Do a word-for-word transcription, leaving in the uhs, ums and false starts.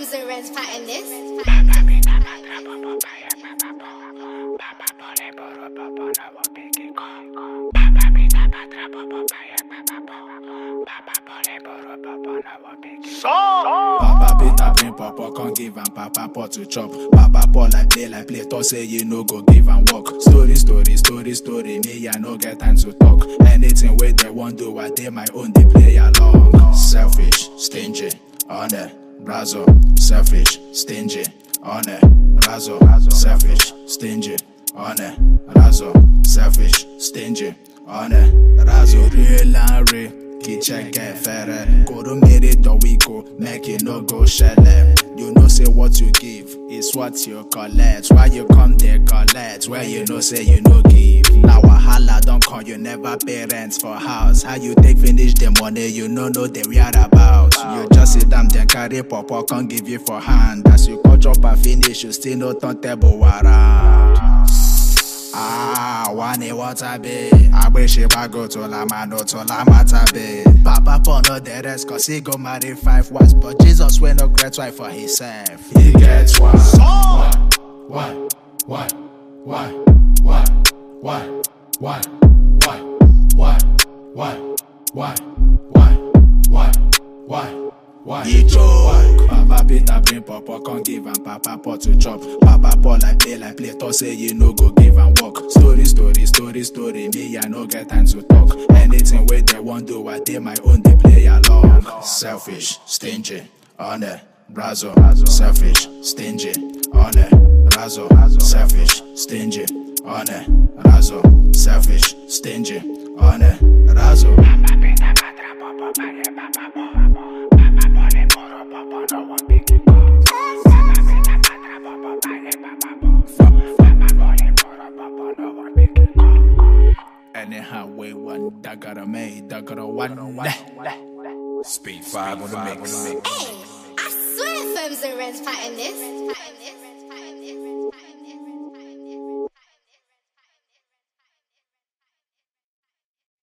Firms and Reds pattern this. Papa Peter bring papa, can't give am papa pot to chop. Papa Paul like play like play, talk say you no go give am work. Story, story, story, story, me I no get time to talk. Anything where they want do, I dey my own, they play along. Selfish, stingy, honor, brazo. Selfish, stingy, honor, brazo. Selfish, stingy, honor, brazo. Selfish, stingy, honor, brazo. Real and real. Kitchen get fairer. Go to merit or we go, make it no go shell. You know say what you give is what you collect. Why you come there collect? Where you know say you no give. Now wahala don't call you never pay rent for house. How you take finish the money you no know the whereabouts. You just sit down then carry papa can't give you for hand. As you cut up and finish you still no turn table around. Ah, one what I be. I wish if I go to La Mano to La Mata be. Papa Paul no the rest cause he go marry five wives. But Jesus will no great wife for himself. He gets one. One, one, one, one, one, one, one, one, one, one, one, one, one. Why? He joke. Papa Peter bring papa, can't give am papa pot to chop. Papa Paul like play like play, talk say you no go give am work. Story, story, story, story, me I no get time to talk. Anything where they want do, I dey my own, they play along. Selfish, stingy, honor, brazo. Selfish, stingy, honor, brazo. Selfish, stingy, honor, brazo. Selfish, stingy, honor, brazo. Anyhow, way one, that got a made, that got a one. Speed five on the mix. Hey, I swear Firms and Reds pattern this.